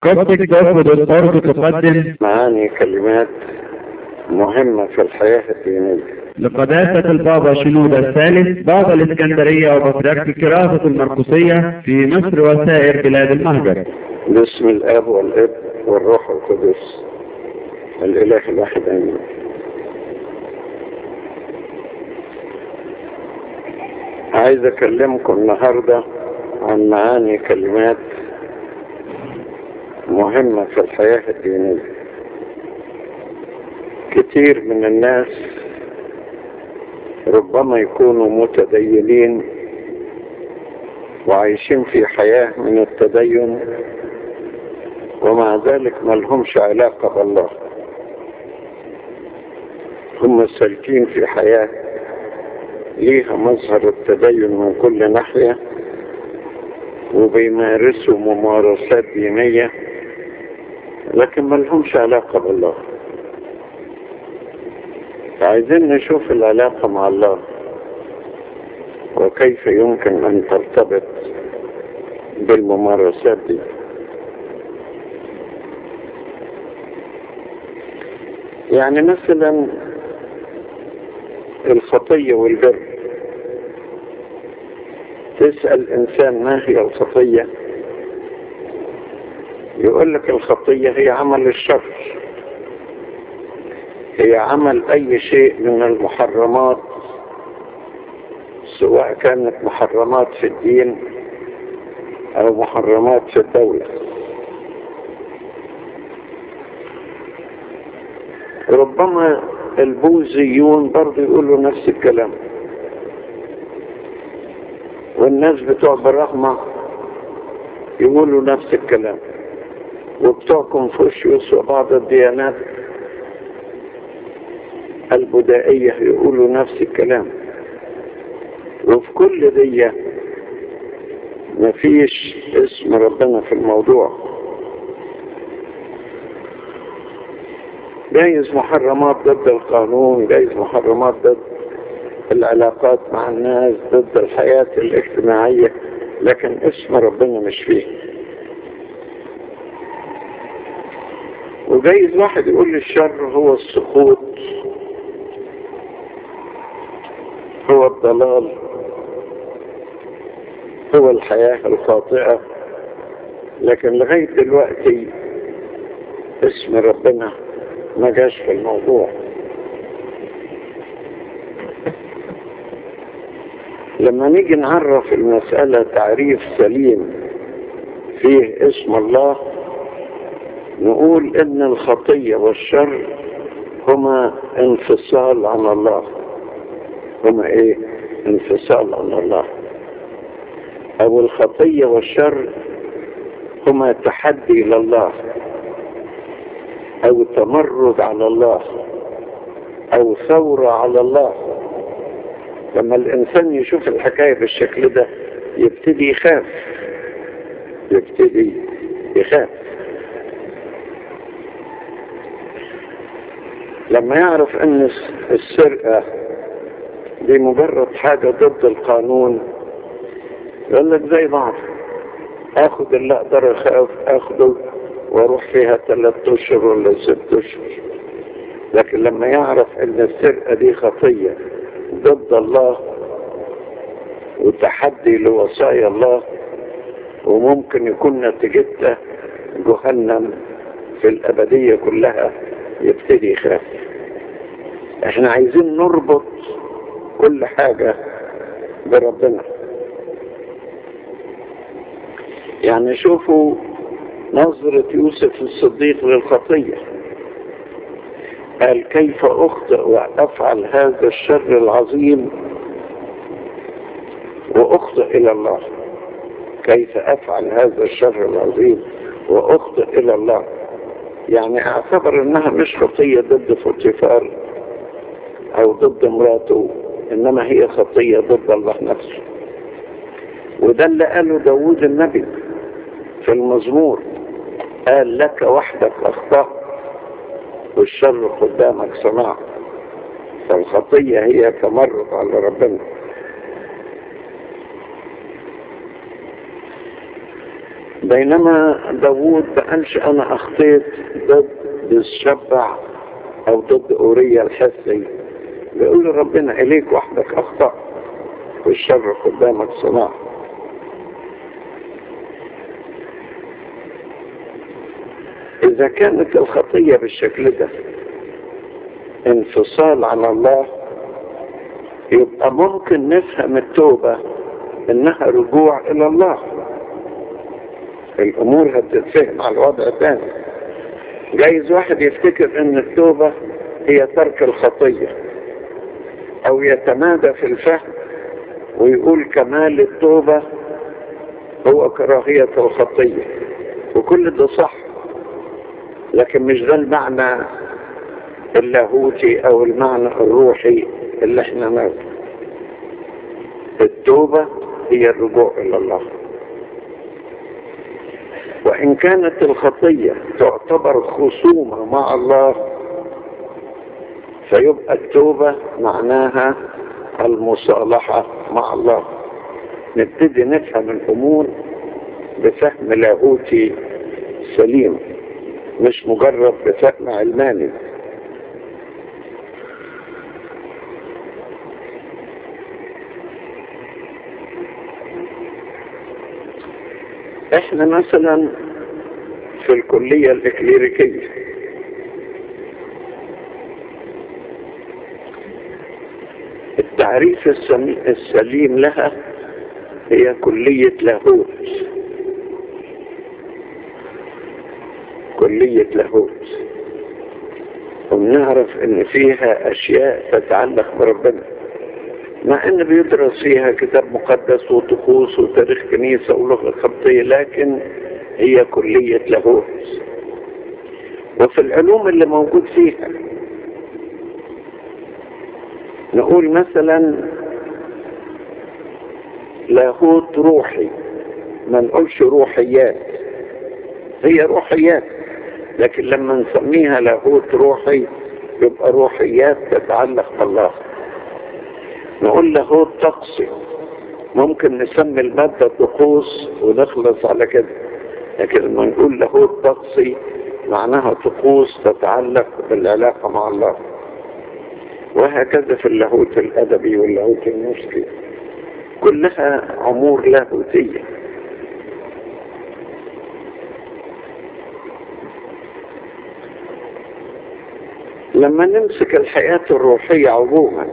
قصدك تاخد الأرض تقدم معاني كلمات مهمة في الحياة الدينية. لقداسة البابا شنودة الثالث بابا الإسكندرية وبطريرك الكراسة المرقسية في مصر وسائر بلاد المهجر. باسم الآب والابن والروح القدس الإله الواحد آمين. عايز أكلمكم النهاردة عن معاني كلمات مهمة في الحياة الدينية. كتير من الناس ربما يكونوا متدينين وعايشين في حياة من التدين، ومع ذلك ما لهمش علاقة بالله. هم سالكين في حياة ليها مظهر التدين من كل ناحية، وبيمارسوا ممارسات دينية، لكن ما لهمش علاقة بالله. عايزين نشوف العلاقة مع الله وكيف يمكن أن ترتبط بالممارسات دي. يعني مثلا الخطية والبر. تسأل إنسان ما هي الخطية، يقول لك الخطية هي عمل الشر، هي عمل أي شيء من المحرمات، سواء كانت محرمات في الدين أو محرمات في الدولة. ربما البوذيون برضه يقولوا نفس الكلام، والناس بتوع برغمة يقولوا نفس الكلام، وبتوع كونفوشيوس وبعض الديانات البدائية يقولوا نفس الكلام. وفي كل دي مفيش اسم ربنا في الموضوع. جايز محرمات ضد القانون، جايز محرمات ضد العلاقات مع الناس، ضد الحياة الاجتماعية، لكن اسم ربنا مش فيه. وجايز واحد يقول لي الشر هو السقوط، هو الضلال، هو الحياة الخاطئة، لكن لغاية دلوقتي اسم ربنا ما جاش في الموضوع. لما نيجي نعرف المسألة تعريف سليم فيه اسم الله، نقول ان الخطية والشر هما انفصال عن الله. هما ايه؟ انفصال عن الله. او الخطية والشر هما تحدي لله، او تمرد على الله، او ثورة على الله. لما الانسان يشوف الحكاية بالشكل ده يبتدي يخاف. لما يعرف ان السرقة دي مجرد حاجة ضد القانون، يقول لك زي بعض، اخد اللي اقدر اخده واروح فيها 3 اشهر ولا 6 اشهر. لكن لما يعرف ان السرقة دي خطية ضد الله وتحدي لوصايا الله، وممكن يكون نتيجتها جهنم في الأبدية كلها، يبتدي يخاف. احنا عايزين نربط كل حاجة بربنا. يعني شوفوا نظرة يوسف الصديق للخطية، قال كيف أخطئ وأفعل هذا الشر العظيم وأخطئ إلى الله. كيف أفعل هذا الشر العظيم وأخطئ إلى الله. يعني اعتبر انها مش خطية ضد فوتيفار او ضد مراته، انما هي خطية ضد الله نفسه. وده اللي قاله داود النبي في المزمور، قال لك وحدك اخطأت والشر قدامك صنعت. فالخطية هي تمرد على ربنا. بينما داوود ما قالش انا اخطيت ضد الشبع او ضد اوريا الحسي، بيقول ربنا اليك وحدك اخطأ والشر قدامك صناع. اذا كانت الخطية بالشكل ده انفصال عن الله، يبقى ممكن نفهم التوبة انها رجوع الى الله. الامور هتتفهم على الوضع الثاني. جايز واحد يفتكر ان التوبة هي ترك الخطية، او يتمادى في الفهم ويقول كمال التوبة هو كراهية الخطية، وكل ده صح، لكن مش ده المعنى اللاهوتي او المعنى الروحي اللي احنا ناخده. التوبة هي الرجوع الى الله، وان كانت الخطية تعتبر خصومة مع الله، فيبقى التوبة معناها المصالحة مع الله. نبتدي نفهم الامور بفهم لاهوتي سليم، مش مجرد بفهم علماني. احنا مثلا في الكلية الإكليريكية التعريف السليم لها هي كلية لاهوت. كلية لاهوت، ونعرف ان فيها اشياء تتعلق بربنا، مع ان بيدرس فيها كتاب مقدس وطقوس وتاريخ كنيسة ولغة خطية، لكن هي كلية لاهوت. وفي العلوم اللي موجود فيها نقول مثلا لاهوت روحي، ما نقولش روحيات، هي روحيات، لكن لما نسميها لاهوت روحي يبقى روحيات تتعلق بالله. نقول لاهوت طقسي، ممكن نسمي المادة طقوس ونخلص على كده، لكن لما نقول لاهوت طقسي معناها طقوس تتعلق بالعلاقة مع الله. وهكذا في اللاهوت الأدبي واللاهوت الموسيقي، كلها أمور لاهوتية. لما نمسك الحياة الروحية عموما،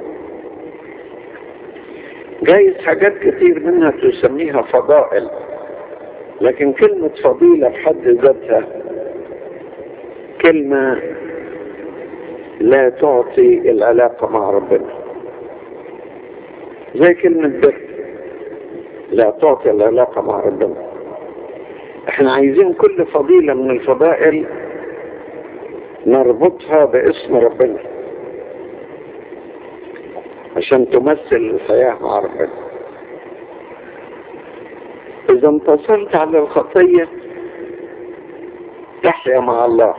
جايز حاجات كتير منها تسميها فضائل، لكن كلمة فضيلة بحد ذاتها كلمة لا تعطي العلاقة مع ربنا، زي كلمة بر لا تعطي العلاقة مع ربنا. احنا عايزين كل فضيلة من الفضائل نربطها باسم ربنا عشان تمثل الحياة مع ربنا. إذا انتصرت على الخطية تحيا مع الله.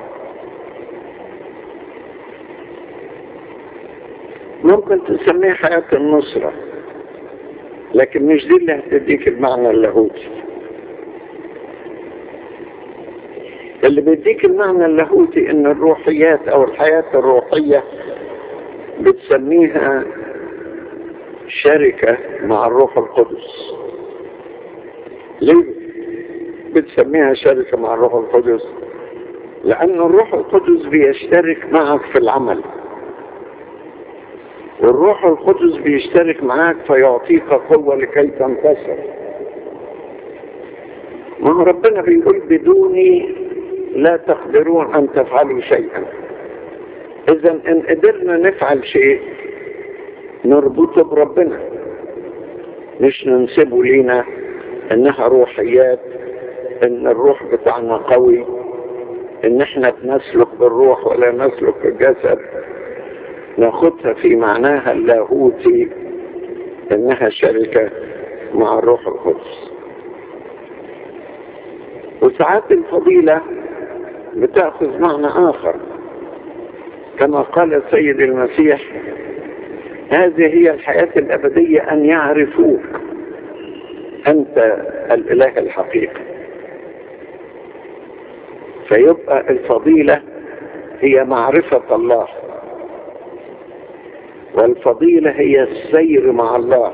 ممكن تسميها حياة النصرة، لكن مش دي اللي هتديك المعنى اللاهوتي. اللي بيديك المعنى اللاهوتي ان الروحيات او الحياة الروحية بتسميها شركة مع الروح القدس. ليه بتسميها شركة مع الروح القدس؟ لأن الروح القدس بيشترك معك في العمل، والروح القدس بيشترك معك فيعطيك قوة لكي تنتصر. ما ربنا بيقول بدوني لا تقدرون أن تفعلوا شيئا. إذا إن قدرنا نفعل شيء نربطه بربنا، مش ننسبه لينا إنها روحيات، إن الروح بتاعنا قوي، إن إحنا بنسلك بالروح ولا نسلك بالجسد. ناخدها في معناها اللاهوتي إنها شركة مع الروح القدس. وساعات الفضيلة بتأخذ معنى آخر، كما قال السيد المسيح: هذه هي الحياة الأبدية أن يعرفوك أنت الإله الحقيقي. فيبقى الفضيلة هي معرفة الله، والفضيلة هي السير مع الله،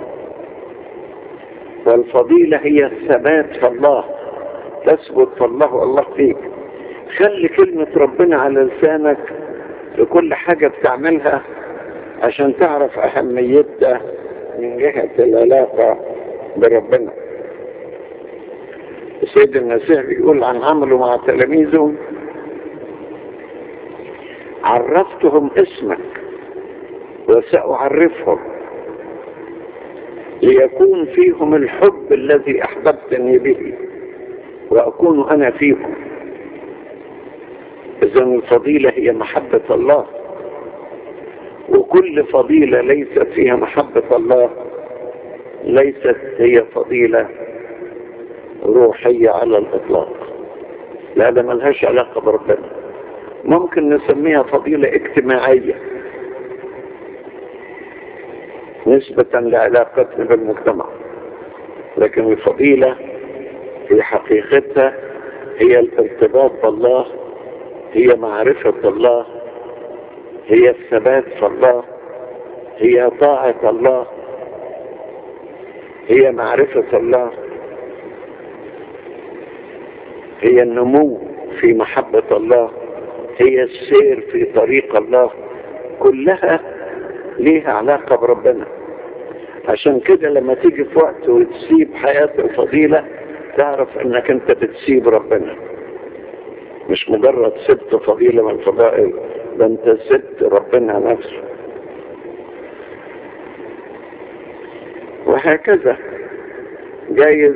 والفضيلة هي الثبات في الله، تثبت في الله والله فيك. خلي كلمة ربنا على لسانك في كل حاجة بتعملها عشان تعرف أهميتها من جهة العلاقة بربنا. السيد المسيح بيقول عن عمله مع تلاميذه: عرفتهم اسمك وسأعرفهم ليكون فيهم الحب الذي أحببتني به وأكون أنا فيهم. إذن الفضيلة هي محبة الله، وكل فضيلة ليست فيها محبة الله ليست هي فضيلة روحية على الإطلاق، لا ده ملهاش علاقة بربنا. ممكن نسميها فضيلة اجتماعية نسبة لعلاقتنا بالمجتمع، لكن الفضيلة في حقيقتها هي الارتباط بالله، هي معرفة الله، هي الثبات في الله، هي طاعة الله، هي معرفة الله، هي النمو في محبة الله، هي السير في طريق الله. كلها ليها علاقة بربنا. عشان كده لما تيجي في وقت وتسيب حياة الفضيلة تعرف انك انت بتسيب ربنا، مش مجرد سبت فضيلة من الفضائل، ده انت سبت ربنا نفسه. وهكذا جايز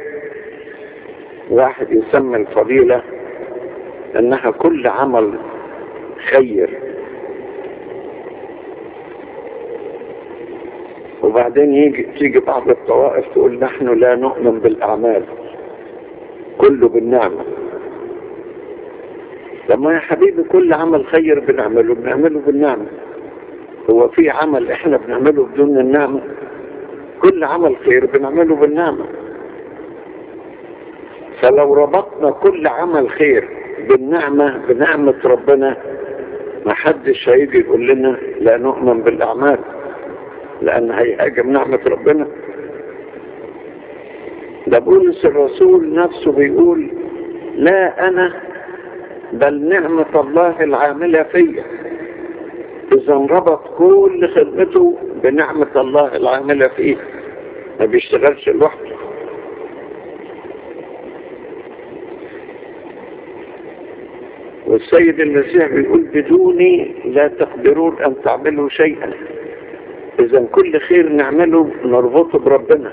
واحد يسمي الفضيلة انها كل عمل خير، وبعدين تيجي بعض الطوائف تقول نحن لا نؤمن بالأعمال، كله بالنعمة. لما يا حبيبي كل عمل خير بنعمله بالنعمة. هو في عمل احنا بنعمله بدون النعمة؟ كل عمل خير بنعمله بالنعمة. فلو ربطنا كل عمل خير بالنعمة، بنعمة ربنا، ما حدش هيجي يقول لنا لا نؤمن بالأعمال، لأن هيهاجم نعمة ربنا. ده بولس الرسول نفسه بيقول لا أنا بل نعمة الله العاملة فيا. إذا ربط كل خدمته بنعمة الله العاملة فيه، ما بيشتغلش لوحده. والسيد المسيح بيقول بدوني لا تقدرون أن تعملوا شيئا. إذا كل خير نعمله نربطه بربنا،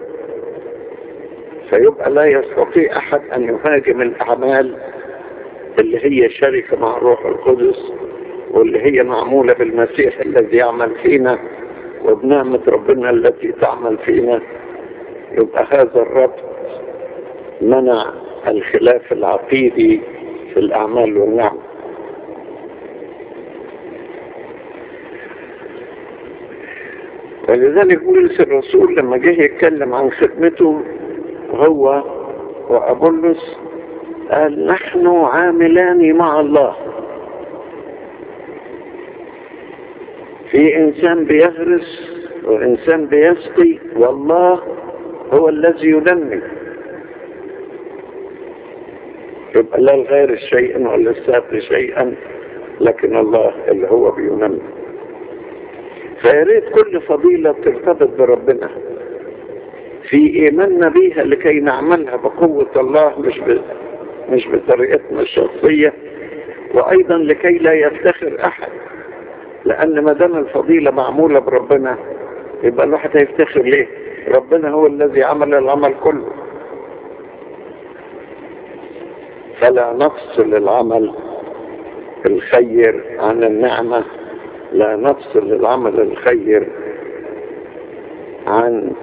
فيبقى لا يستطيع أحد أن يهاجم الأعمال اللي هي شركة مع الروح القدس، واللي هي معمولة بالمسيح الذي يعمل فينا وبنعمة ربنا التي تعمل فينا. يبقى هذا الربط منع الخلاف العقيدي في الأعمال والنعم. ولذلك بولس الرسول لما جه يتكلم عن خدمته هو وأبولس قال نحن عاملان مع الله. في إنسان بيغرس وإنسان بيسقي، والله هو الذي ينمي. يبقى لا الغير شيئا ولا الساقي شيئا، لكن الله اللي هو بينمي. فياريت كل فضيلة ترتبط بربنا في إيماننا بيها لكي نعملها بقوة الله، مش بطريقتنا الشخصية، وأيضا لكي لا يفتخر أحد. لأن ما دام الفضيلة معمولة بربنا يبقى الواحد هيفتخر ليه؟ ربنا هو الذي عمل العمل كله. فلا نفصل العمل الخير عن النعمة، لا نفصل العمل الخير عن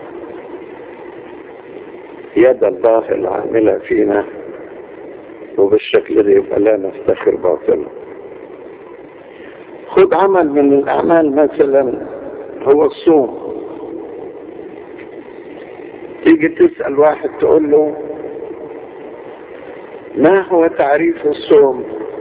يد الله العاملة فينا، وبالشكل ده يبقى لا نفتخر باطلا. خد عمل من الأعمال مثلا هو الصوم. تيجي تسأل واحد تقول له ما هو تعريف الصوم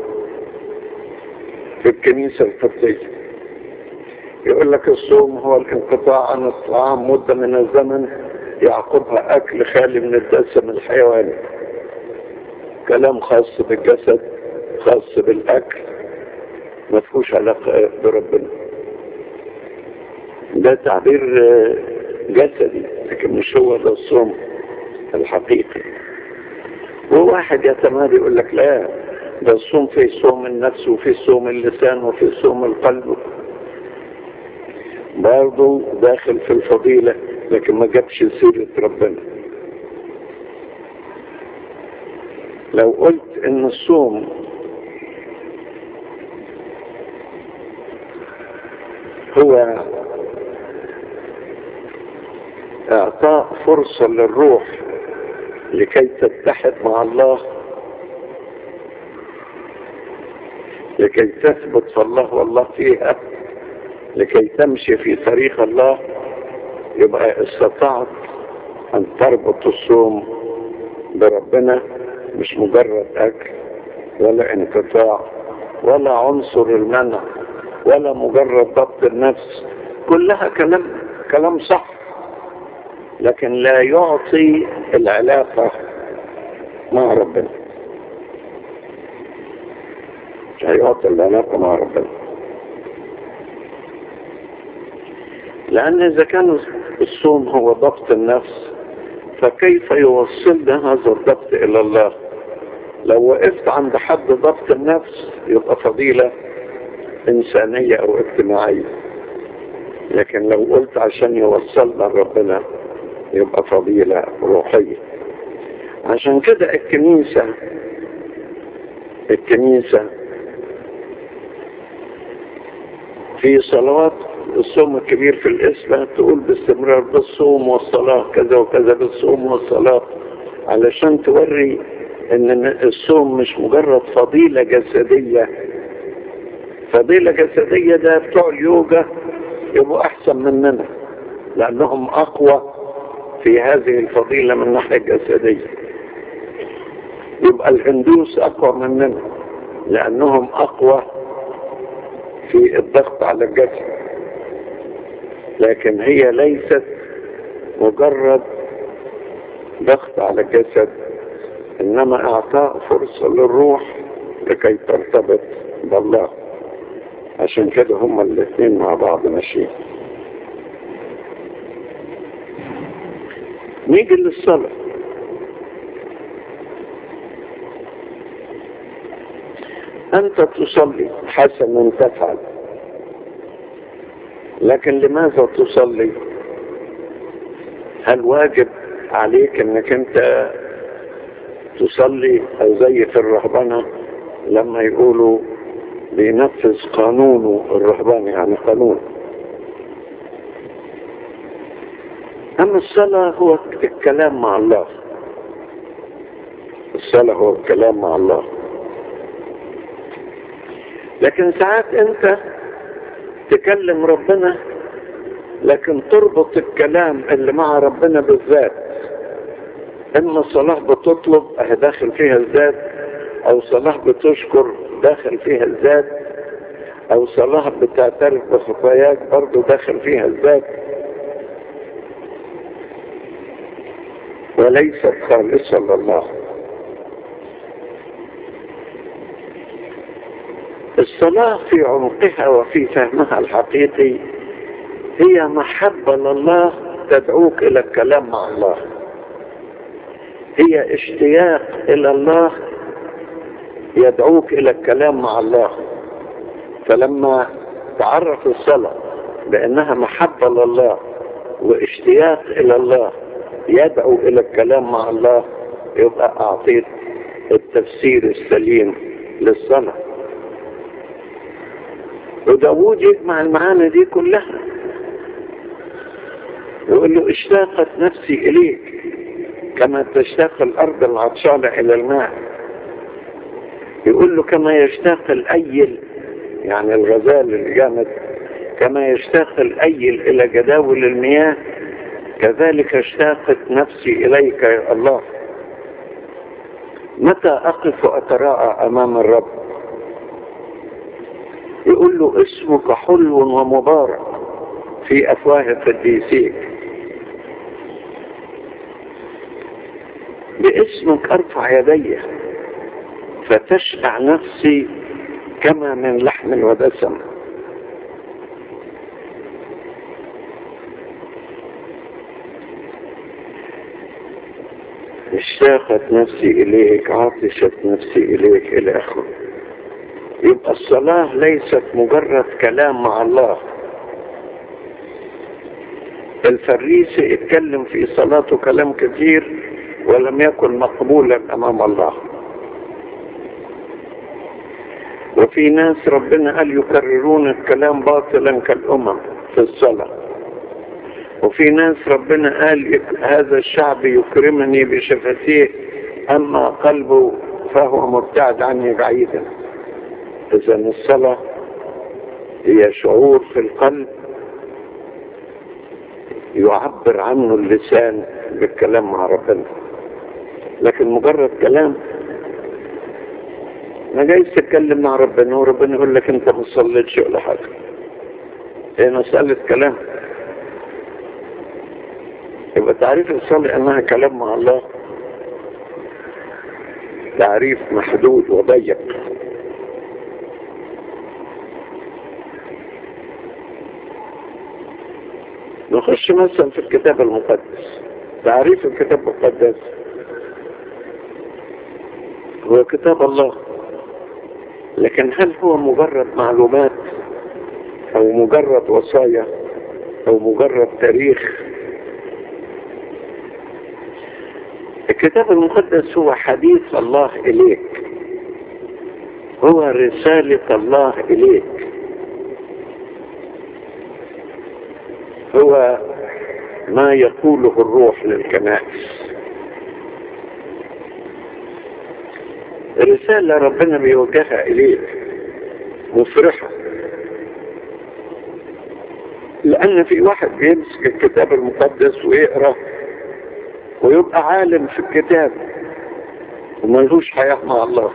في الكنيسة القبطية؟ يقول لك الصوم هو الانقطاع عن الطعام مدة من الزمن يعقبها أكل خالي من الدسم الحيواني. كلام خاص بالجسد، خاص بالأكل، ما فيهوش علاقة بربنا. ده تعبير جسدي، لكن مش هو ده الصوم الحقيقي. وواحد يتمادى يقول لك لا، ده الصوم فيه صوم النفس وفيه صوم اللسان وفيه صوم القلب، برضه داخل في الفضيلة، لكن ما جابش سيرة ربنا. لو قلت ان الصوم هو اعطاء فرصة للروح لكي تتحد مع الله، لكي تثبت في الله والله فيها، لكي تمشي في طريق الله، يبقى استطعت ان تربط الصوم بربنا، مش مجرد اكل ولا انقطاع ولا عنصر المنع ولا مجرد ضبط النفس. كلها كلام صح، لكن لا يعطي العلاقة مع ربنا، لا يعطي العلاقة مع ربنا. لأن إذا كان الصوم هو ضبط النفس، فكيف يوصلنا هذا الضبط إلى الله؟ لو وقفت عند حد ضبط النفس يبقى فضيلة إنسانية أو اجتماعية، لكن لو قلت عشان يوصلنا لربنا يبقى فضيلة روحية. عشان كده الكنيسة في صلوات الصوم الكبير في الإسلام تقول باستمرار بالصوم والصلاة كذا وكذا، بالصوم والصلاة، علشان توري ان الصوم مش مجرد فضيلة جسدية. فضيلة جسدية ده بتوع اليوجا يبقوا احسن مننا، لانهم اقوى في هذه الفضيلة من الناحية الجسدية. يبقى الهندوس اقوى مننا لانهم اقوى في الضغط على الجسد، لكن هي ليست مجرد ضغط على الجسد، انما اعطاء فرصة للروح لكي ترتبط بالله. عشان كده هما الاثنين مع بعض ماشيين. نيجي للصلاة. انت تصلي حسنا تفعل، لكن لماذا تصلي؟ هل واجب عليك انك انت تصلي، او زي في الرهبنة لما يقولوا بينفذ قانونه الرهباني، يعني قانون؟ اما الصلاة هو الكلام مع الله، الصلاة هو الكلام مع الله. لكن ساعات انت تكلم ربنا لكن تربط الكلام اللي مع ربنا بالذات. اما الصلاة بتطلب داخل فيها الذات، او صلاة بتشكر داخل فيها الذات، او صلاة بتعترف بخطاياك برضو داخل فيها الذات، وليست خالصة لله. الصلاة في عمقها وفي فهمها الحقيقي هي محبة لله تدعوك إلى الكلام مع الله، هي اشتياق إلى الله يدعوك إلى الكلام مع الله. فلما تعرف الصلاة بأنها محبة لله واشتياق إلى الله يدعو إلى الكلام مع الله، يبقى أعطيت التفسير السليم للصلاة. وداود يجمع المعاني دي كلها، يقول له اشتاقت نفسي إليك كما تشتاق الأرض العطشانة إلى الماء. يقول له كما يشتاق الأيل، يعني الغزال الجامد، كما يشتاق الأيل إلى جداول المياه كذلك اشتاقت نفسي إليك يا الله. متى أقف وأتراءى أمام الرب؟ يقول له اسمك حلو ومبارك في أفواه قديسيك، باسمك أرفع يدي فتشبع نفسي كما من لحم ودسم. اشتاقت نفسي إليك، عطشت نفسي إليك، إلى آخره. يبقى الصلاة ليست مجرد كلام مع الله. الفريسي اتكلم في صلاته كلام كثير ولم يكن مقبولا أمام الله. وفي ناس ربنا قال يكررون الكلام باطلا كالأمم في الصلاة. وفي ناس ربنا قال هذا الشعب يكرمني بشفتيه أما قلبه فهو مبتعد عني بعيدا. إذا الصلاة هي شعور في القلب يعبر عنه اللسان بالكلام مع ربنا. لكن مجرد كلام، ما جايز تتكلم مع ربنا وربنا يقول لك انت ما صليتش ولا حاجه. هي مسألة كلام. يبقى تعريف الصلاة انها كلام مع الله تعريف محدود وضيق. نخش مثلا في الكتاب المقدس. تعريف الكتاب المقدس هو كتاب الله، لكن هل هو مجرد معلومات او مجرد وصايا او مجرد تاريخ؟ الكتاب المقدس هو حديث الله اليك، هو رسالة الله اليك، هو ما يقوله الروح للكنائس. رسالة ربنا بيوجهها إليك مفرحة، لأن في واحد بيمسك الكتاب المقدس ويقرأ ويبقى عالم في الكتاب وملهوش حياة مع الله،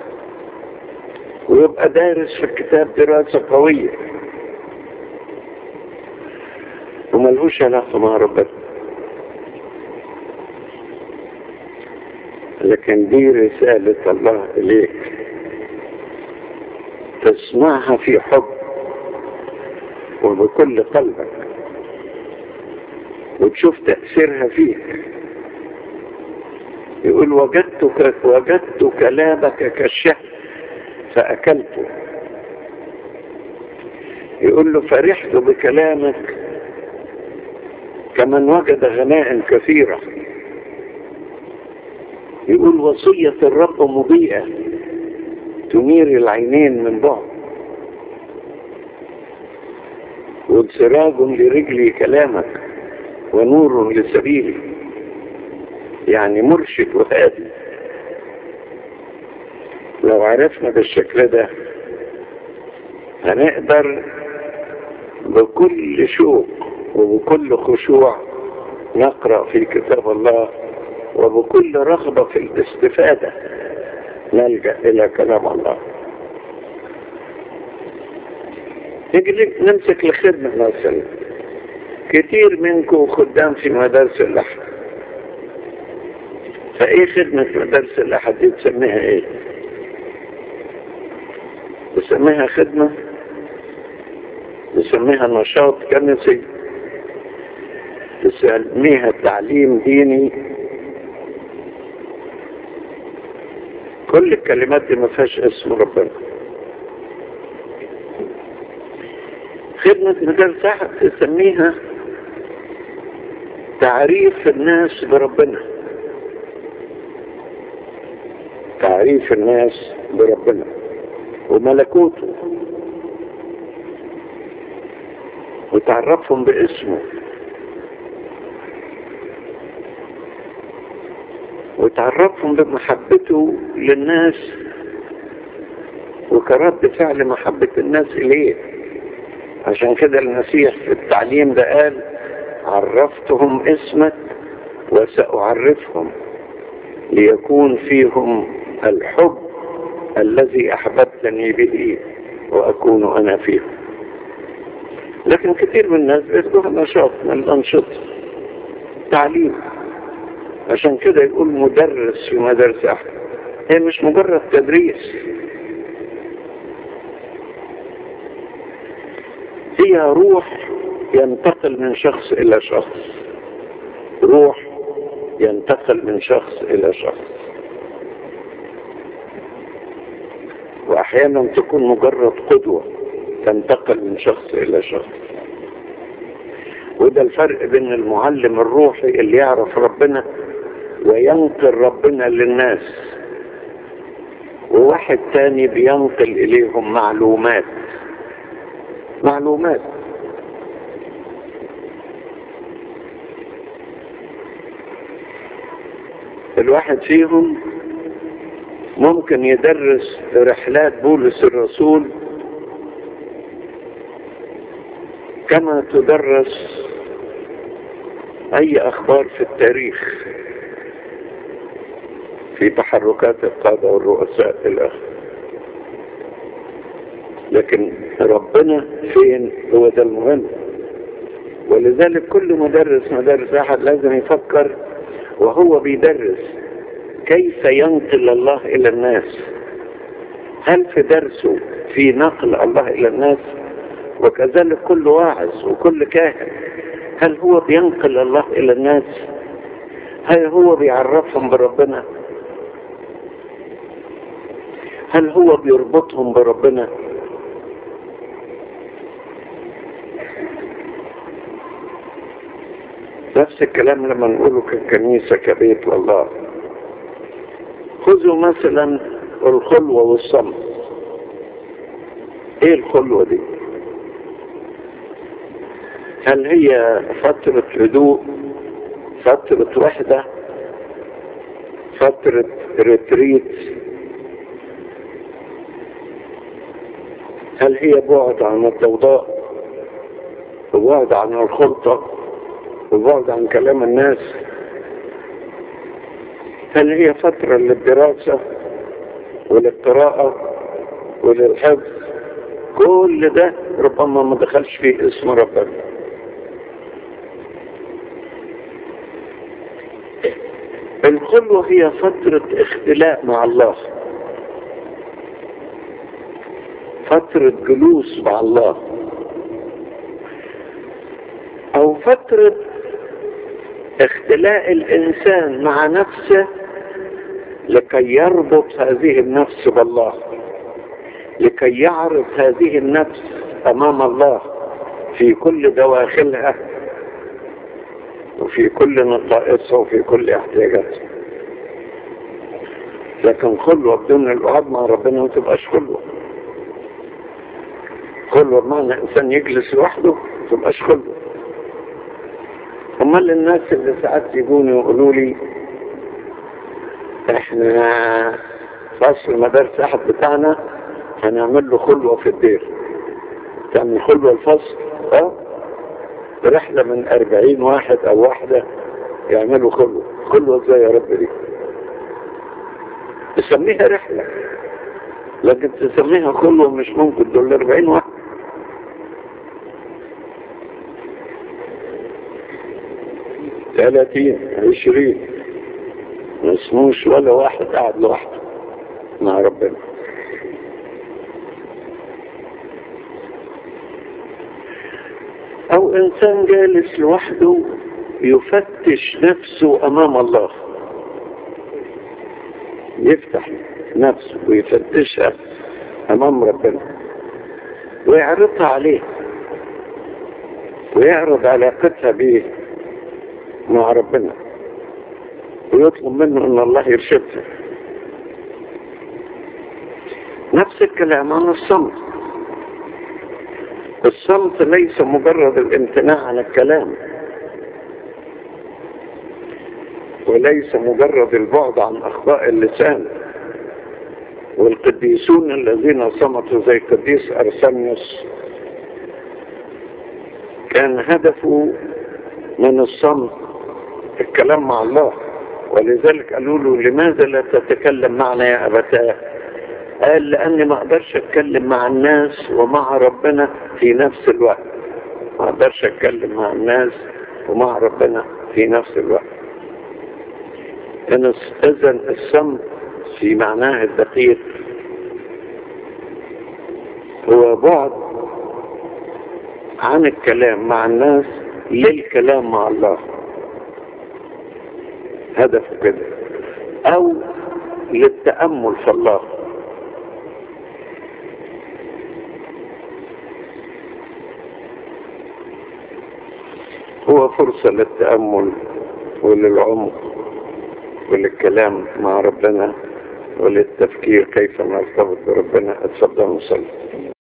ويبقى دارس في الكتاب دراسة قوية وملهوش علاقة مع ربنا. لكن دي رسالة الله إليك، تسمعها في حب وبكل قلبك وتشوف تأثيرها فيك. يقول وجدت كلامك كالشهد فأكلته. يقول له فرحت بكلامك كمن وجد غناء كثيرة. يقول وصية الرب مضيئة تنير العينين من بعد، وانسراج لرجلي كلامك ونور لسبيلي. يعني مرشد وهادي. لو عرفنا بالشكل ده هنقدر بكل شوق وبكل خشوع نقرأ في كتاب الله، وبكل رغبة في الاستفادة نلجأ إلى كلام الله. نيجي نمسك الخدمة مثلا. كتير منكم خدام في مدارس الأحد، فإيه خدمة مدارس الأحد دي تسميها إيه؟ تسميها خدمة؟ تسميها نشاط كنسي؟ تسميها تعليم ديني؟ كل الكلمات دي ما فيهاش اسم ربنا. خدمة مدارس أحد تسميها تعريف الناس بربنا، تعريف الناس بربنا وملكوته، وتعرفهم باسمه، وتعرفهم بمحبته للناس وكرد فعل محبة الناس إليه. عشان كده المسيح في التعليم ده قال عرفتهم اسمك وسأعرفهم ليكون فيهم الحب الذي أحببتني به وأكون أنا فيهم. لكن كثير من الناس بياخدوها نشاط من الأنشطة، تعليم. عشان كده يقول مدرس في مدرسة أحد. هي مش مجرد تدريس، هي روح ينتقل من شخص إلى شخص، روح ينتقل من شخص إلى شخص. وأحيانا تكون مجرد قدوة تنتقل من شخص إلى شخص. وده الفرق بين المعلم الروحي اللي يعرف ربنا وينقل ربنا للناس، وواحد تاني بينقل إليهم معلومات. الواحد فيهم ممكن يدرس رحلات بولس الرسول كما تدرس أي أخبار في التاريخ، في تحركات القادة والرؤساء الآخر. لكن ربنا فين؟ هو ده المهم. ولذلك كل مدرس أحد لازم يفكر وهو بيدرس كيف ينقل الله إلى الناس. هل في درسه في نقل الله إلى الناس؟ وكذلك كل واعظ وكل كاهن، هل هو بينقل الله إلى الناس؟ هل هو بيعرفهم بربنا؟ هل هو بيربطهم بربنا؟ نفس الكلام لما نقوله ككنيسة كبيت الله. خذوا مثلا الخلوة والصمت. ايه الخلوة دي؟ هل هي فترة هدوء، فترة وحدة، فترة ريتريت؟ هل هي بعد عن الضوضاء وبعد عن الخلطة وبعد عن كلام الناس؟ هل هي فترة للدراسة وللقراءة وللحفظ؟ كل ده ربما ما دخلش فيه اسم ربنا. الخلوة هي فترة اختلاء مع الله، فترة جلوس مع الله، أو فترة اختلاء الإنسان مع نفسه لكي يربط هذه النفس بالله، لكي يعرض هذه النفس أمام الله في كل دواخلها وفي كل نقائصها وفي كل احتياجاتها. لكن خلوة بدون القعاد مع ربنا ما تبقاش خلوة. خلوة بمعنى إنسان يجلس لوحده ما تبقاش خلوة. امال الناس اللي ساعات يجوني ويقولوا لي احنا فصل المدارس احد بتاعنا هنعمل له خلوة في الدير. تعمل خلوة الفصل؟ رحلة من 40 واحد او واحدة يعملوا خلوة. خلوة ازاي يا رب دي؟ تسميها رحلة، لكن تسميها خلوة مش ممكن. دول 40 واحد 30 20 ما اسموش ولا واحد قاعد لوحده مع ربنا. او انسان جالس لوحده يفتش نفسه امام الله، يفتح نفسه ويفتشها امام ربنا ويعرضها عليه ويعرض علاقتها به مع ربنا ويطلب منه ان الله يرشدها. نفس الكلام عن الصمت. الصمت ليس مجرد الامتناع عن الكلام، وليس مجرد البعد عن اخطاء اللسان. والقديسون الذين صمتوا زي القديس ارسانيوس كان هدفه من الصمت الكلام مع الله، ولذلك قالوا له لماذا لا تتكلم معنا يا أبتاه؟ قال لأني ما أقدرش أتكلم مع الناس ومع ربنا في نفس الوقت. ما أقدرش أتكلم مع الناس ومع ربنا في نفس الوقت. إذن الصمت في معناه الدقيق هو بعد عن الكلام مع الناس للكلام مع الله، هدفه كده، أو للتأمل في الله. هو فرصة للتأمل وللعمق وللكلام مع ربنا وللتفكير كيف نرتبط بربنا. اتفضلوا نصلي.